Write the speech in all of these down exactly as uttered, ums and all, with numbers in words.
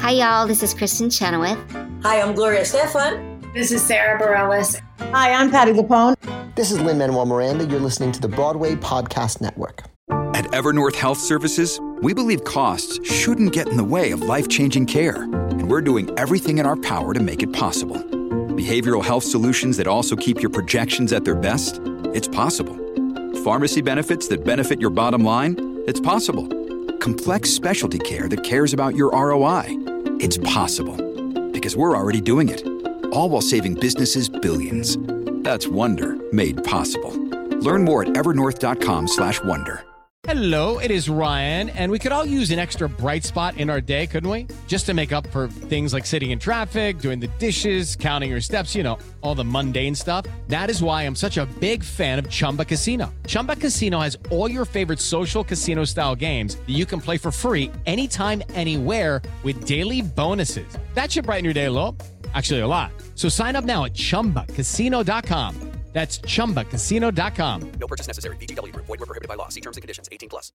Hi, y'all. This is Kristen Chenoweth. Hi, I'm Gloria Stefan. This is Sarah Bareilles. Hi, I'm Patti LuPone. This is Lin-Manuel Miranda. You're listening to the Broadway Podcast Network. At Evernorth Health Services, we believe costs shouldn't get in the way of life-changing care, and we're doing everything in our power to make it possible. Behavioral health solutions that also keep your projections at their best? It's possible. Pharmacy benefits that benefit your bottom line? It's possible. Complex specialty care that cares about your R O I? It's possible. Because we're already doing it. All while saving businesses billions. That's Wonder made possible. Learn more at evernorth.com slash wonder. Hello, it is Ryan, and we could all use an extra bright spot in our day, couldn't we? Just to make up for things like sitting in traffic, doing the dishes, counting your steps, you know, all the mundane stuff. That is why I'm such a big fan of Chumba Casino. Chumba Casino has all your favorite social casino-style games that you can play for free anytime, anywhere with daily bonuses. That should brighten your day a little. Actually, a lot. So sign up now at chumba casino dot com. That's chumba casino dot com. No purchase necessary. V G W Group. Void where prohibited by law. See terms and conditions. eighteen plus.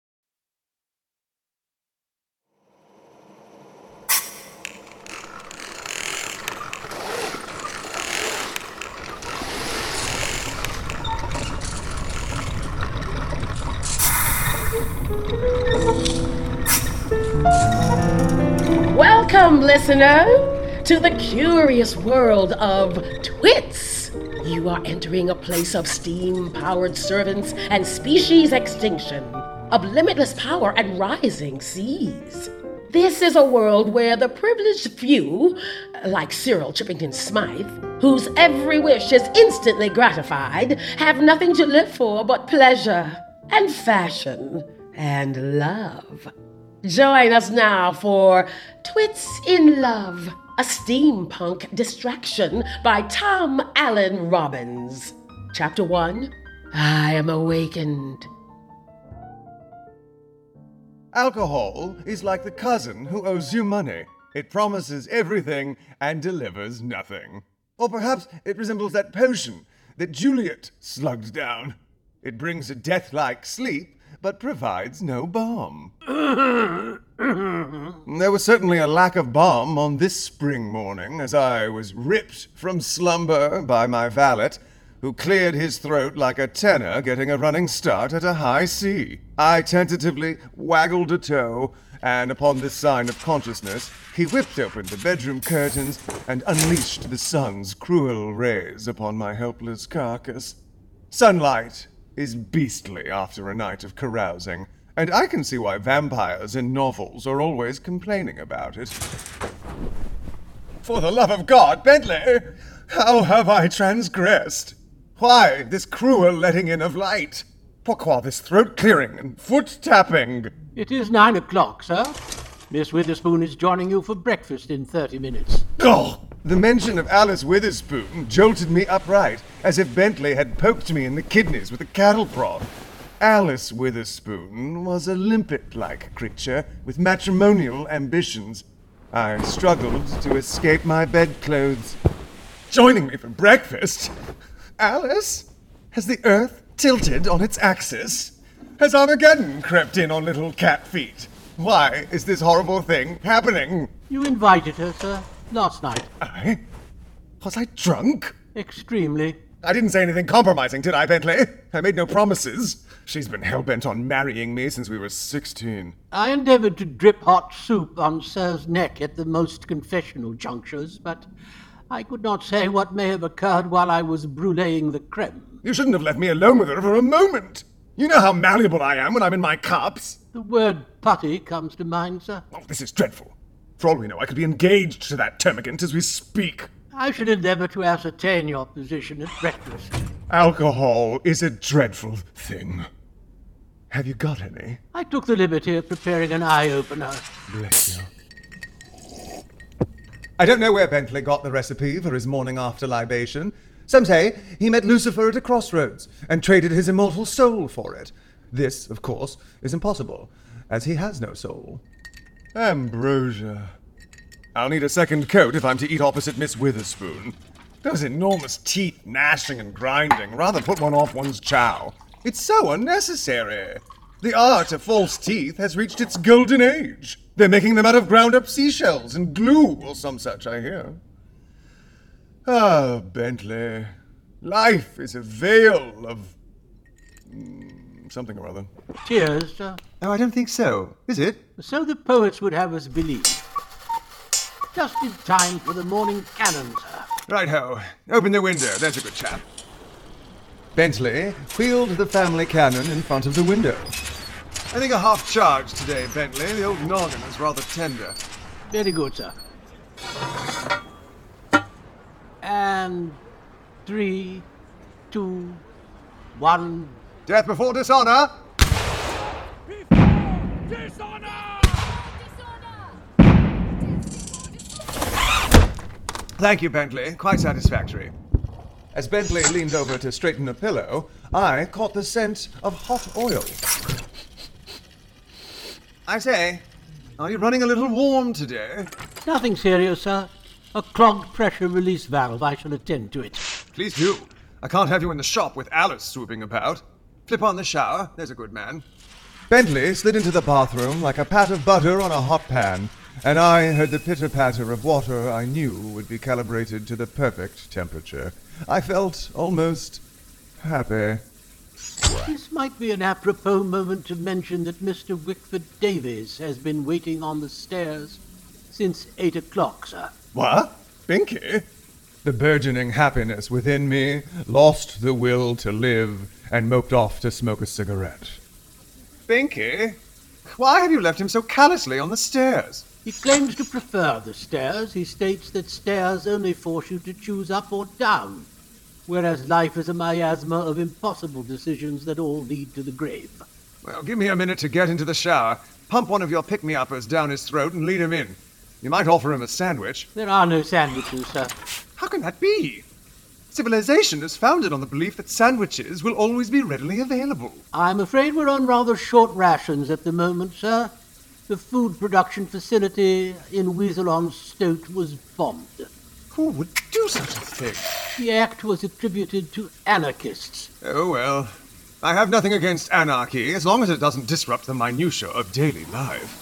Welcome, listener, to the curious world of twits. You are entering a place of steam-powered servants and species extinction, of limitless power and rising seas. This is a world where the privileged few, like Cyril Chippington Smythe, whose every wish is instantly gratified, have nothing to live for but pleasure and fashion and love. Join us now for Twits in Love, a steampunk distraction by Tom Allen Robbins. Chapter one, I Am Awakened. Alcohol is like the cousin who owes you money. It promises everything and delivers nothing. Or perhaps it resembles that potion that Juliet slugged down. It brings a death-like sleep, but provides no balm. There was certainly a lack of balm on this spring morning as I was ripped from slumber by my valet, who cleared his throat like a tenor getting a running start at a high C. I tentatively waggled a toe, and upon this sign of consciousness, he whipped open the bedroom curtains and unleashed the sun's cruel rays upon my helpless carcass. Sunlight is beastly after a night of carousing, and I can see why vampires in novels are always complaining about it. For the love of God, Bentley, how have I transgressed? Why this cruel letting in of light? Pourquoi this throat-clearing and foot-tapping? It is nine o'clock, sir. Miss Witherspoon is joining you for breakfast in thirty minutes. Oh! The mention of Alice Witherspoon jolted me upright, as if Bentley had poked me in the kidneys with a cattle prod. Alice Witherspoon was a limpet-like creature with matrimonial ambitions. I struggled to escape my bedclothes. Joining me for breakfast? Alice? Has the earth tilted on its axis? Has Armageddon crept in on little cat feet? Why is this horrible thing happening? You invited her, sir, last night. I? Was I drunk? Extremely. I didn't say anything compromising, did I, Bentley? I made no promises. She's been hell-bent on marrying me since we were sixteen. I endeavored to drip hot soup on Sir's neck at the most confessional junctures, but I could not say what may have occurred while I was bruleeing the creme. You shouldn't have left me alone with her for a moment. You know how malleable I am when I'm in my cups. The word putty comes to mind, sir. Oh, this is dreadful. For all we know, I could be engaged to that termagant as we speak. I should endeavour to ascertain your position at breakfast. Alcohol is a dreadful thing. Have you got any? I took the liberty of preparing an eye-opener. Bless you. I don't know where Bentley got the recipe for his morning after libation. Some say he met Lucifer at a crossroads and traded his immortal soul for it. This, of course, is impossible, as he has no soul. Ambrosia. I'll need a second coat if I'm to eat opposite Miss Witherspoon. Those enormous teeth gnashing and grinding. Rather put one off one's chow. It's so unnecessary. The art of false teeth has reached its golden age. They're making them out of ground-up seashells and glue or some such, I hear. Ah, Bentley. Life is a veil of... Mm, something or other. Tears, sir? Oh, I don't think so. Is it? So the poets would have us believe. Just in time for the morning cannon, sir. Right-ho. Open the window. There's a good chap. Bentley, wheeled the family cannon in front of the window. I think a half charge today, Bentley. The old noggin is rather tender. Very good, sir. And three, two, one. Death before dishonor! Thank you, Bentley. Quite satisfactory. As Bentley leaned over to straighten a pillow, I caught the scent of hot oil. I say, are you running a little warm today? Nothing serious, sir. A clogged pressure release valve. I shall attend to it. Please do. I can't have you in the shop with Alice swooping about. Flip on the shower. There's a good man. Bentley slid into the bathroom like a pat of butter on a hot pan, and I heard the pitter-patter of water I knew would be calibrated to the perfect temperature. I felt almost happy. This might be an apropos moment to mention that Mister Wickford Davies has been waiting on the stairs since eight o'clock, sir. What? Binky? The burgeoning happiness within me lost the will to live and moped off to smoke a cigarette. Binky? Why have you left him so callously on the stairs? He claims to prefer the stairs. He states that stairs only force you to choose up or down, whereas life is a miasma of impossible decisions that all lead to the grave. Well, give me a minute to get into the shower, pump one of your pick-me-uppers down his throat and lead him in. You might offer him a sandwich. There are no sandwiches, sir. How can that be? Civilization is founded on the belief that sandwiches will always be readily available. I'm afraid we're on rather short rations at the moment, sir. The food production facility in Weasel-on-Stoat was bombed. Who would do such a thing? The act was attributed to anarchists. Oh, well. I have nothing against anarchy, as long as it doesn't disrupt the minutiae of daily life.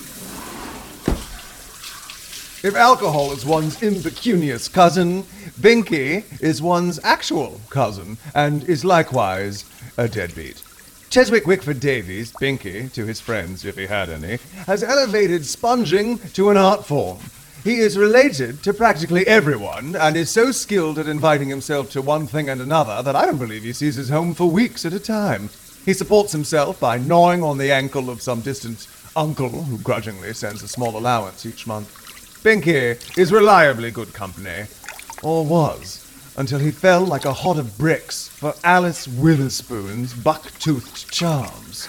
If alcohol is one's impecunious cousin, Binky is one's actual cousin, and is likewise a deadbeat. Cheswick Wickford Davies, Binky, to his friends, if he had any, has elevated sponging to an art form. He is related to practically everyone, and is so skilled at inviting himself to one thing and another that I don't believe he sees his home for weeks at a time. He supports himself by gnawing on the ankle of some distant uncle who grudgingly sends a small allowance each month. Binky is reliably good company, or was, until he fell like a hod of bricks for Alice Witherspoon's buck-toothed charms.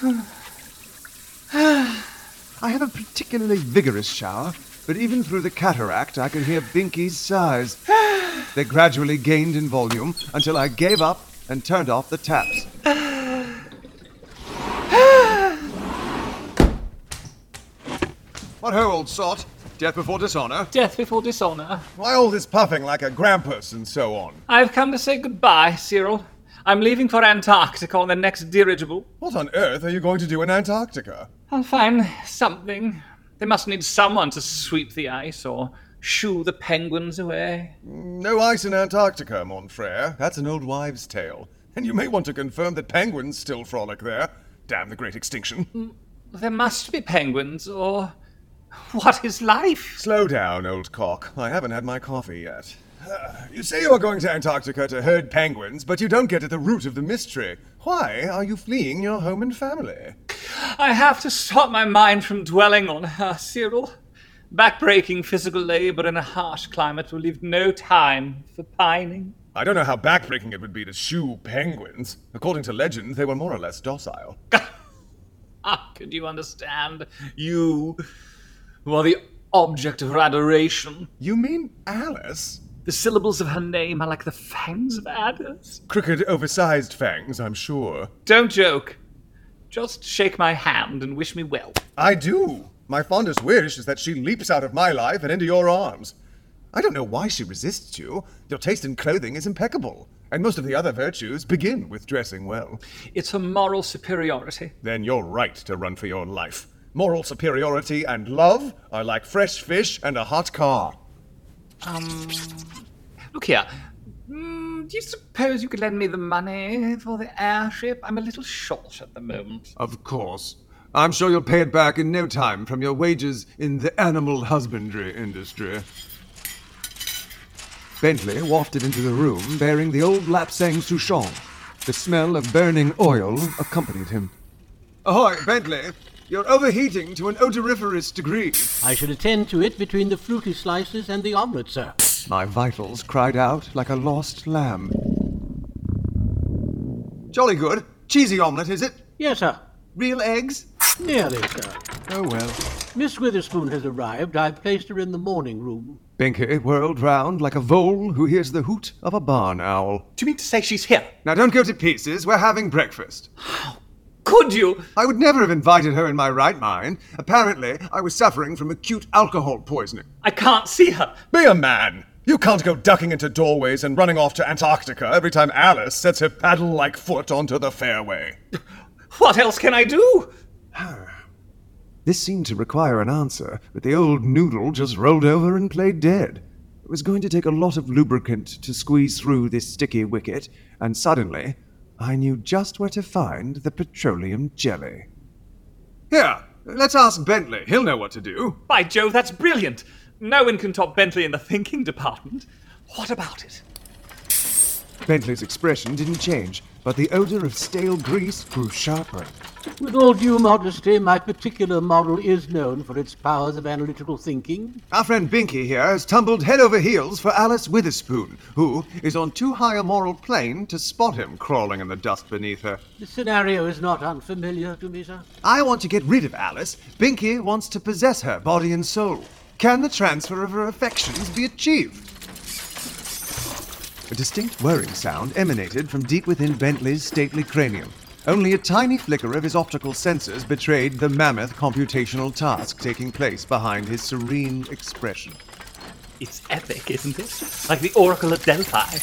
I have a particularly vigorous shower, but even through the cataract I could hear Binky's sighs. They gradually gained in volume until I gave up and turned off the taps. What ho, old sot? Death before dishonor? Death before dishonor. Why all this puffing like a grampus and so on? I've come to say goodbye, Cyril. I'm leaving for Antarctica on the next dirigible. What on earth are you going to do in Antarctica? I'll find something. They must need someone to sweep the ice or shoo the penguins away. No ice in Antarctica, mon frere. That's an old wives' tale. And you may want to confirm that penguins still frolic there. Damn the great extinction. There must be penguins, or... what is life? Slow down, old cock. I haven't had my coffee yet. Uh, you say you are going to Antarctica to herd penguins, but you don't get at the root of the mystery. Why are you fleeing your home and family? I have to stop my mind from dwelling on her, Cyril. Backbreaking physical labor in a harsh climate will leave no time for pining. I don't know how backbreaking it would be to shoo penguins. According to legend, they were more or less docile. How could you understand? You, who are the object of her adoration. You mean Alice? The syllables of her name are like the fangs of adders. Crooked, oversized fangs, I'm sure. Don't joke. Just shake my hand and wish me well. I do. My fondest wish is that she leaps out of my life and into your arms. I don't know why she resists you. Your taste in clothing is impeccable, and most of the other virtues begin with dressing well. It's a moral superiority. Then you're right to run for your life. Moral superiority and love are like fresh fish and a hot car. Um, look here. Mm, do you suppose you could lend me the money for the airship? I'm a little short at the moment. Of course. I'm sure you'll pay it back in no time from your wages in the animal husbandry industry. Bentley wafted into the room bearing the old Lapsang Souchong. The smell of burning oil accompanied him. Ahoy, Bentley! You're overheating to an odoriferous degree. I should attend to it between the fruity slices and the omelette, sir. My vitals cried out like a lost lamb. Jolly good. Cheesy omelette, is it? Yes, sir. Real eggs? Nearly, sir. Oh, well. Miss Witherspoon has arrived. I've placed her in the morning room. Binky whirled round like a vole who hears the hoot of a barn owl. Do you mean to say she's here? Now, don't go to pieces. We're having breakfast. How could you? I would never have invited her in my right mind. Apparently, I was suffering from acute alcohol poisoning. I can't see her. Be a man. You can't go ducking into doorways and running off to Antarctica every time Alice sets her paddle-like foot onto the fairway. What else can I do? This seemed to require an answer, but the old noodle just rolled over and played dead. It was going to take a lot of lubricant to squeeze through this sticky wicket, and suddenly, I knew just where to find the petroleum jelly. Here, let's ask Bentley. He'll know what to do. By Jove, that's brilliant. No one can top Bentley in the thinking department. What about it? Bentley's expression didn't change, but the odor of stale grease grew sharper. With all due modesty, my particular model is known for its powers of analytical thinking. Our friend Binky here has tumbled head over heels for Alice Witherspoon, who is on too high a moral plane to spot him crawling in the dust beneath her. The scenario is not unfamiliar to me, sir. I want to get rid of Alice. Binky wants to possess her body and soul. Can the transfer of her affections be achieved? A distinct whirring sound emanated from deep within Bentley's stately cranium. Only a tiny flicker of his optical sensors betrayed the mammoth computational task taking place behind his serene expression. It's epic, isn't it? Like the Oracle at Delphi.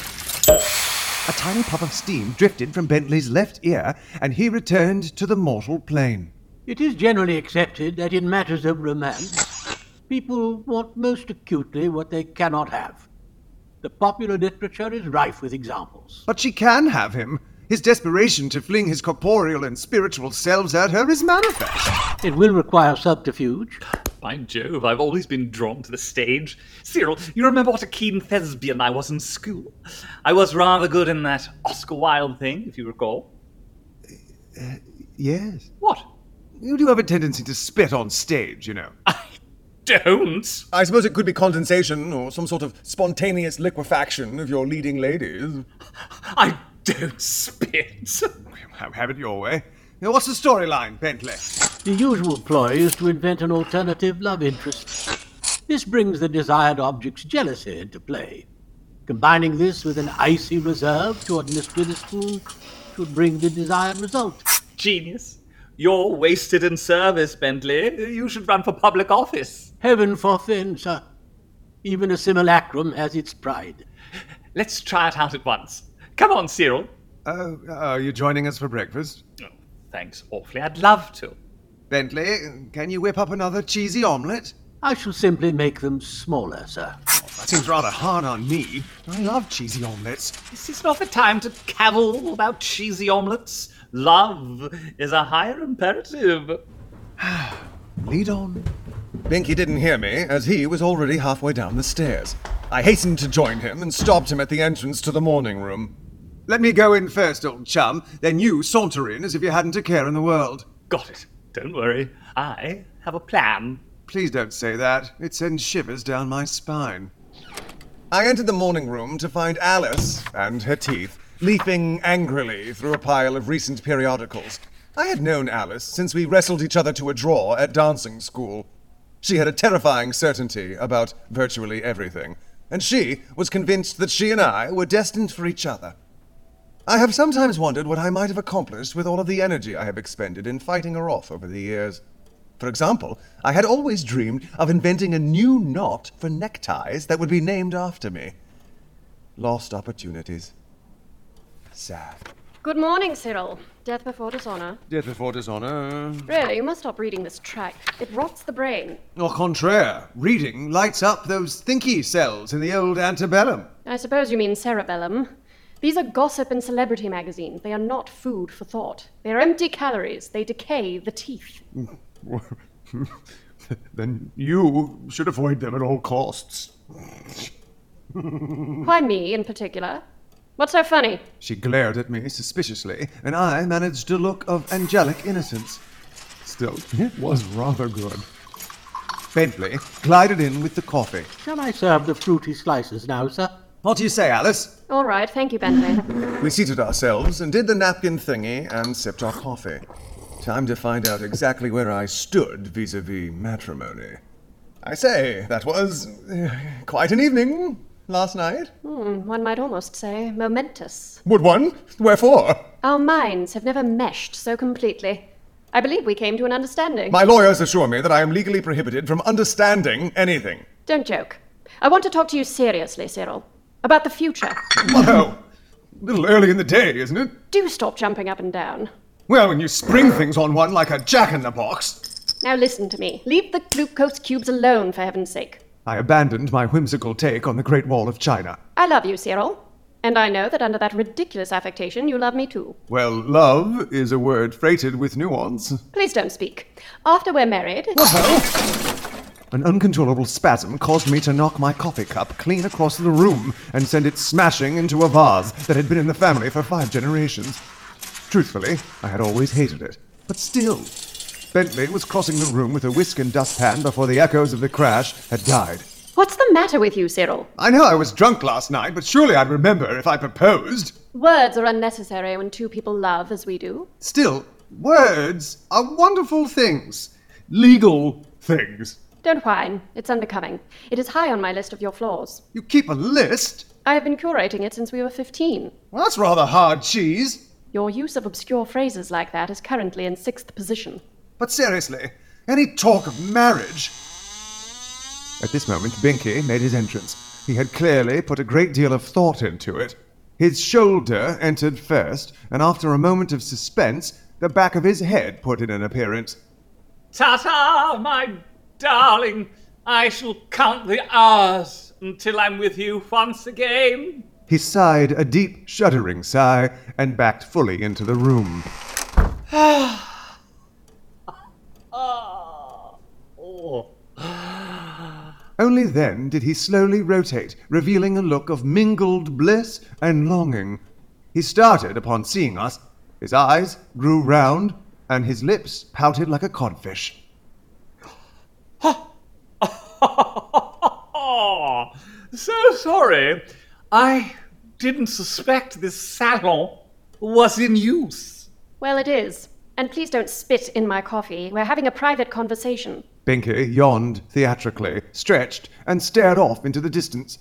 A tiny puff of steam drifted from Bentley's left ear, and he returned to the mortal plane. It is generally accepted that in matters of romance, people want most acutely what they cannot have. The popular literature is rife with examples. But she can have him. His desperation to fling his corporeal and spiritual selves at her is manifest. It will require subterfuge. By Jove, I've always been drawn to the stage. Cyril, you remember what a keen thespian I was in school? I was rather good in that Oscar Wilde thing, if you recall. Uh, yes. What? You do have a tendency to spit on stage, you know. I don't. I suppose it could be condensation or some sort of spontaneous liquefaction of your leading ladies. I don't spit. Have it your way. Now, what's the storyline, Bentley? The usual ploy is to invent an alternative love interest. This brings the desired object's jealousy into play. Combining this with an icy reserve toward Miss Witherspoon should bring the desired result. Genius. You're wasted in service, Bentley. You should run for public office. Heaven forfend, sir. Even a simulacrum has its pride. Let's try it out at once. Come on, Cyril. Oh, uh, are you joining us for breakfast? Oh, thanks awfully. I'd love to. Bentley, can you whip up another cheesy omelette? I shall simply make them smaller, sir. Oh, that seems rather hard on me. I love cheesy omelettes. This is not the time to cavil about cheesy omelettes. Love is a higher imperative. Lead on. Binky didn't hear me, as he was already halfway down the stairs. I hastened to join him and stopped him at the entrance to the morning room. Let me go in first, old chum, then you saunter in as if you hadn't a care in the world. Got it. Don't worry. I have a plan. Please don't say that. It sends shivers down my spine. I entered the morning room to find Alice and her teeth leaping angrily through a pile of recent periodicals. I had known Alice since we wrestled each other to a draw at dancing school. She had a terrifying certainty about virtually everything, and she was convinced that she and I were destined for each other. I have sometimes wondered what I might have accomplished with all of the energy I have expended in fighting her off over the years. For example, I had always dreamed of inventing a new knot for neckties that would be named after me. Lost opportunities. Sad. Good morning, Cyril. Death before dishonor. Death before dishonor. Really, you must stop reading this tract. It rots the brain. Au contraire, reading lights up those thinky cells in the old antebellum. I suppose you mean cerebellum. These are gossip and celebrity magazines. They are not food for thought. They are empty calories. They decay the teeth. Then you should avoid them at all costs. Why me in particular? What's so funny? She glared at me suspiciously, and I managed a look of angelic innocence. Still, it was rather good. Bentley glided in with the coffee. Shall I serve the fruity slices now, sir? What do you say, Alice? All right, thank you, Bentley. We seated ourselves and did the napkin thingy and sipped our coffee. Time to find out exactly where I stood vis-a-vis matrimony. I say, that was uh, quite an evening last night. Hmm, one might almost say momentous. Would one? Wherefore? Our minds have never meshed so completely. I believe we came to an understanding. My lawyers assure me that I am legally prohibited from understanding anything. Don't joke. I want to talk to you seriously, Cyril. About the future. Well, a little early in the day, isn't it? Do stop jumping up and down. Well, when you spring things on one like a jack-in-the-box. Now listen to me. Leave the glucose cubes alone, for heaven's sake. I abandoned my whimsical take on the Great Wall of China. I love you, Cyril. And I know that under that ridiculous affectation, you love me too. Well, love is a word freighted with nuance. Please don't speak. After we're married... Well, an uncontrollable spasm caused me to knock my coffee cup clean across the room and send it smashing into a vase that had been in the family for five generations. Truthfully, I had always hated it. But still, Bentley was crossing the room with a whisk and dustpan before the echoes of the crash had died. What's the matter with you, Cyril? I know I was drunk last night, but surely I'd remember if I proposed. Words are unnecessary when two people love as we do. Still, words are wonderful things. Legal things. Don't whine. It's unbecoming. It is high on my list of your flaws. You keep a list? I have been curating it since we were fifteen. Well, that's rather hard cheese. Your use of obscure phrases like that is currently in sixth position. But seriously, any talk of marriage... At this moment, Binky made his entrance. He had clearly put a great deal of thought into it. His shoulder entered first, and after a moment of suspense, the back of his head put in an appearance. Ta-ta, my darling. I shall count the hours until I'm with you once again. He sighed a deep, shuddering sigh and backed fully into the room. oh. Only then did he slowly rotate, revealing a look of mingled bliss and longing. He started upon seeing us. His eyes grew round, and his lips pouted like a codfish. So sorry. I didn't suspect this salon was in use. Well, it is. And please don't spit in my coffee. We're having a private conversation. Binky yawned theatrically, stretched, and stared off into the distance.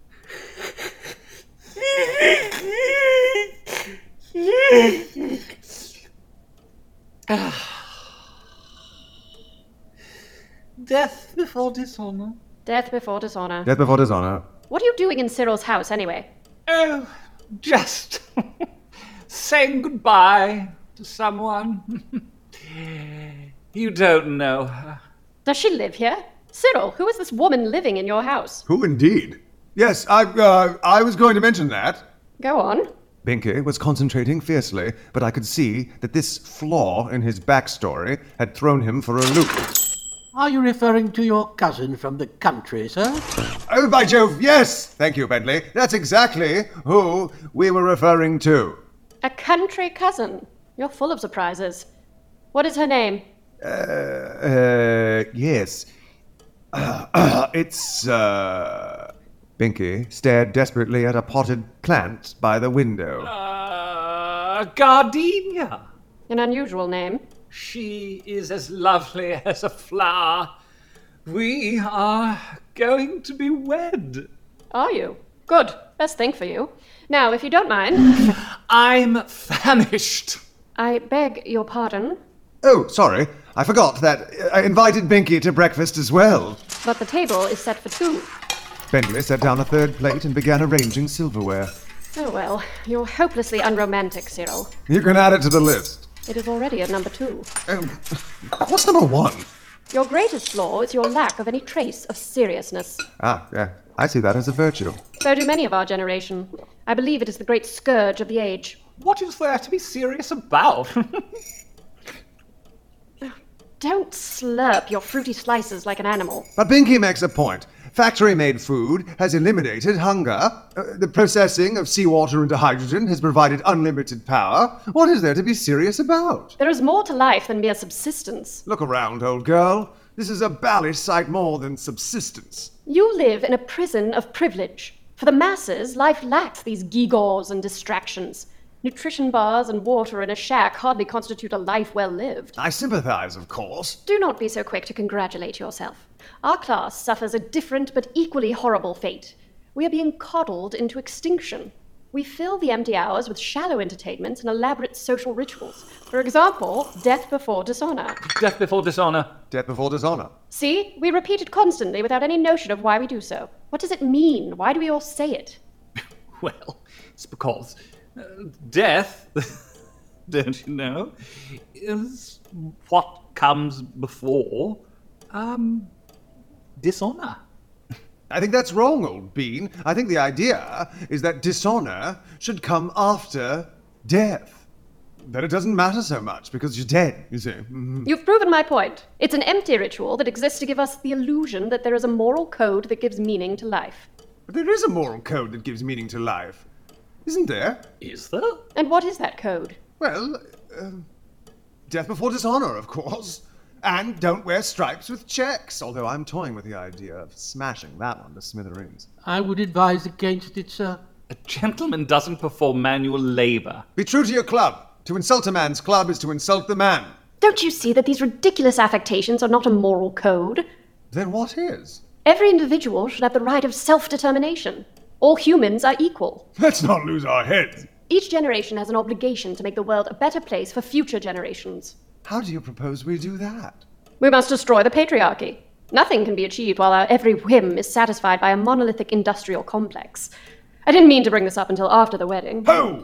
Death before dishonor. Death before dishonor. Death before dishonor. What are you doing in Cyril's house, anyway? Oh, just saying goodbye to someone. You don't know her. Does she live here? Cyril, who is this woman living in your house? Who indeed? Yes, I, uh, I was going to mention that. Go on. Binky was concentrating fiercely, but I could see that this flaw in his backstory had thrown him for a loop. Are you referring to your cousin from the country, sir? Oh, by Jove, yes! Thank you, Bentley. That's exactly who we were referring to. A country cousin? You're full of surprises. What is her name? Uh, uh, yes. Uh, uh, it's, uh... Binky stared desperately at a potted plant by the window. Uh, Gardenia. An unusual name. She is as lovely as a flower. We are going to be wed. Are you? Good. Best thing for you. Now, if you don't mind... I'm famished. I beg your pardon? Oh, sorry. I forgot that I invited Binky to breakfast as well. But the table is set for two. Bentley set down a third plate and began arranging silverware. Oh well, you're hopelessly unromantic, Cyril. You can add it to the list. It is already at number two. Um, what's number one? Your greatest flaw is your lack of any trace of seriousness. Ah, yeah. I see that as a virtue. So do many of our generation. I believe it is the great scourge of the age. What is there to be serious about? Don't slurp your fruity slices like an animal. But Binky makes a point. Factory-made food has eliminated hunger. Uh, the processing of seawater into hydrogen has provided unlimited power. What is there to be serious about? There is more to life than mere subsistence. Look around, old girl. This is a bally sight more than subsistence. You live in a prison of privilege. For the masses, life lacks these gewgaws and distractions. Nutrition bars and water in a shack hardly constitute a life well lived. I sympathize, of course. Do not be so quick to congratulate yourself. Our class suffers a different but equally horrible fate. We are being coddled into extinction. We fill the empty hours with shallow entertainments and elaborate social rituals. For example, death before dishonor. Death before dishonor. Death before dishonor. See? We repeat it constantly without any notion of why we do so. What does it mean? Why do we all say it? Well, it's because uh, death, don't you know, is what comes before, um, dishonor. I think that's wrong, old bean. I think the idea is that dishonor should come after death. That it doesn't matter so much because you're dead, you see. Mm-hmm. You've proven my point. It's an empty ritual that exists to give us the illusion that there is a moral code that gives meaning to life. But there is a moral code that gives meaning to life, isn't there? Is there? And what is that code? Well, uh, death before dishonor, of course. And don't wear stripes with checks, although I'm toying with the idea of smashing that one to smithereens. I would advise against it, sir. A gentleman doesn't perform manual labor. Be true to your club. To insult a man's club is to insult the man. Don't you see that these ridiculous affectations are not a moral code? Then what is? Every individual should have the right of self-determination. All humans are equal. Let's not lose our heads. Each generation has an obligation to make the world a better place for future generations. How do you propose we do that? We must destroy the patriarchy. Nothing can be achieved while our every whim is satisfied by a monolithic industrial complex. I didn't mean to bring this up until after the wedding. Ho!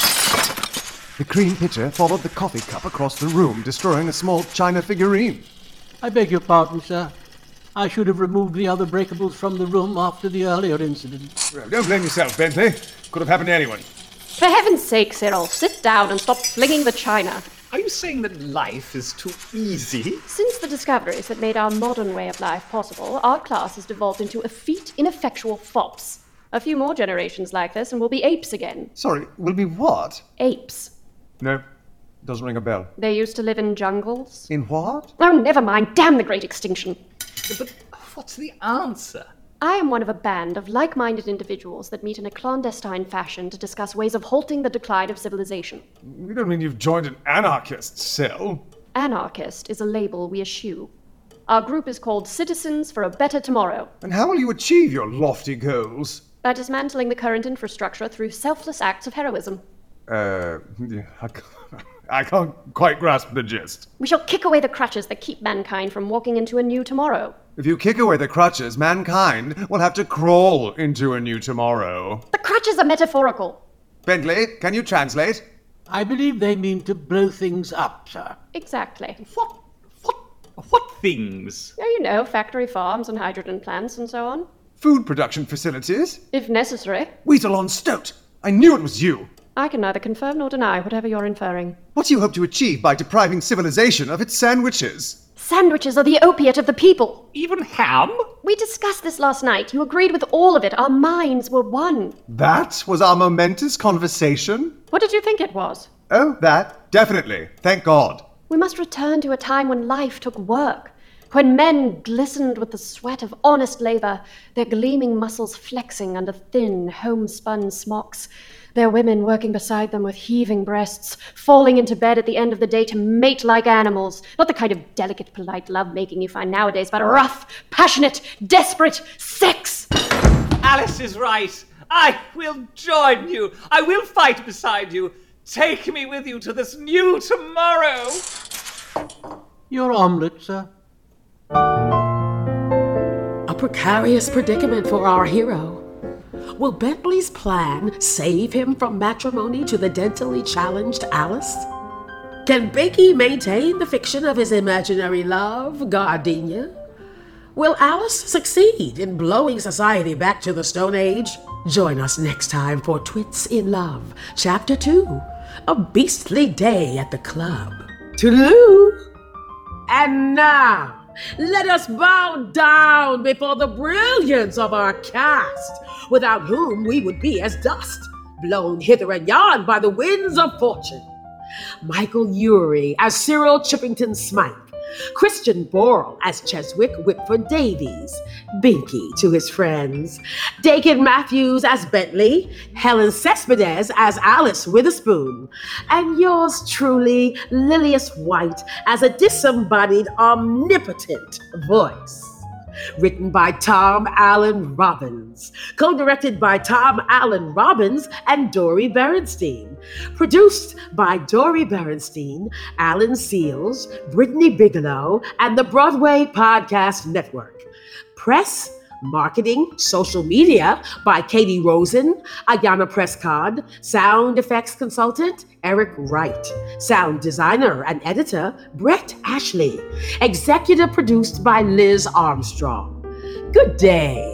The cream pitcher followed the coffee cup across the room, destroying a small china figurine. I beg your pardon, sir. I should have removed the other breakables from the room after the earlier incident. Well, don't blame yourself, Bentley. Could have happened to anyone. For heaven's sake, Cyril, sit down and stop flinging the china. Are you saying that life is too easy? Since the discoveries that made our modern way of life possible, our class has devolved into effete, ineffectual fops. A few more generations like this and we'll be apes again. Sorry, we'll be what? Apes. No, doesn't ring a bell. They used to live in jungles. In what? Oh, never mind. Damn the great extinction. But what's the answer? I am one of a band of like-minded individuals that meet in a clandestine fashion to discuss ways of halting the decline of civilization. You don't mean you've joined an anarchist cell? Anarchist is a label we eschew. Our group is called Citizens for a Better Tomorrow. And how will you achieve your lofty goals? By dismantling the current infrastructure through selfless acts of heroism. Uh, yeah, I, can't, I can't quite grasp the gist. We shall kick away the crutches that keep mankind from walking into a new tomorrow. If you kick away the crutches, mankind will have to crawl into a new tomorrow. The crutches are metaphorical. Bentley, can you translate? I believe they mean to blow things up, sir. Exactly. What? What? What things? Oh, you know, factory farms and hydrogen plants and so on. Food production facilities? If necessary. Weasel on Stoat! I knew it was you! I can neither confirm nor deny whatever you're inferring. What do you hope to achieve by depriving civilization of its sandwiches? Sandwiches are the opiate of the people. Even ham? We discussed this last night. You agreed with all of it. Our minds were one. That was our momentous conversation? What did you think it was? Oh, that. Definitely. Thank God. We must return to a time when life took work. When men glistened with the sweat of honest labor, their gleaming muscles flexing under thin, homespun smocks, their women working beside them with heaving breasts, falling into bed at the end of the day to mate like animals, not the kind of delicate, polite love-making you find nowadays, but rough, passionate, desperate sex! Alice is right. I will join you. I will fight beside you. Take me with you to this new tomorrow. Your omelette, sir. A precarious predicament for our hero. Will Bentley's plan save him from matrimony to the dentally challenged Alice? Can Bakey maintain the fiction of his imaginary love, Gardenia? Will Alice succeed in blowing society back to the Stone Age? Join us next time for Twits in Love, Chapter two, A Beastly Day at the Club. Toodaloo! And now, let us bow down before the brilliance of our cast, without whom we would be as dust, blown hither and yon by the winds of fortune. Michael Urie as Cyril Chippington Smythe, Christian Borle as Cheswick Whitford Davies, Binky to his friends, Dakin Matthews as Bentley, Helen Cespedes as Alice Witherspoon, and yours truly, Lilius White, as a disembodied, omnipotent voice. Written by Tom Allen Robbins, co-directed by Tom Allen Robbins and Dori Berinstein, produced by Dori Berinstein, Alan Seals, Brittany Bigelow, and the Broadway Podcast Network. Press, marketing, social media by Katie Rosen, Ayanna Prescott, sound effects consultant, Eric Wright, sound designer and editor, Brett Ashley, executive produced by Liz Armstrong. Good day.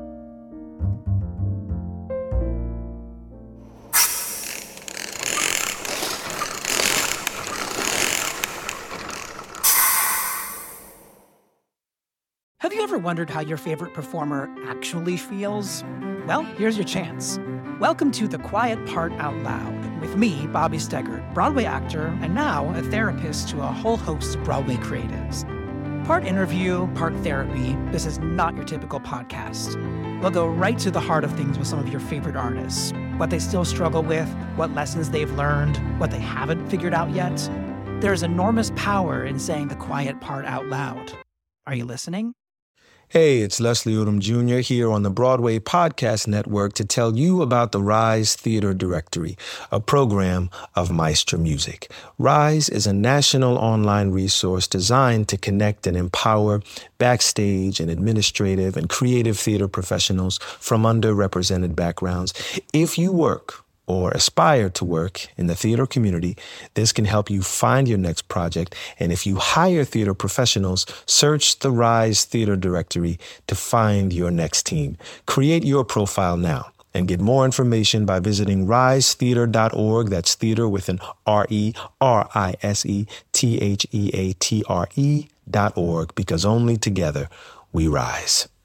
Have you ever wondered how your favorite performer actually feels? Well, here's your chance. Welcome to The Quiet Part Out Loud with me, Bobby Steggert, Broadway actor and now a therapist to a whole host of Broadway creatives. Part interview, part therapy, this is not your typical podcast. We'll go right to the heart of things with some of your favorite artists, what they still struggle with, what lessons they've learned, what they haven't figured out yet. There's enormous power in saying the quiet part out loud. Are you listening? Hey, it's Leslie Odom Junior here on the Broadway Podcast Network to tell you about the Rise Theater Directory, a program of Maestro Music. Rise is a national online resource designed to connect and empower backstage and administrative and creative theater professionals from underrepresented backgrounds. If you work or aspire to work in the theater community, this can help you find your next project. And if you hire theater professionals, search the Rise Theater Directory to find your next team. Create your profile now and get more information by visiting rise theater dot org. That's theater with an R E R I S E T H E A T R E dot org, because only together we rise.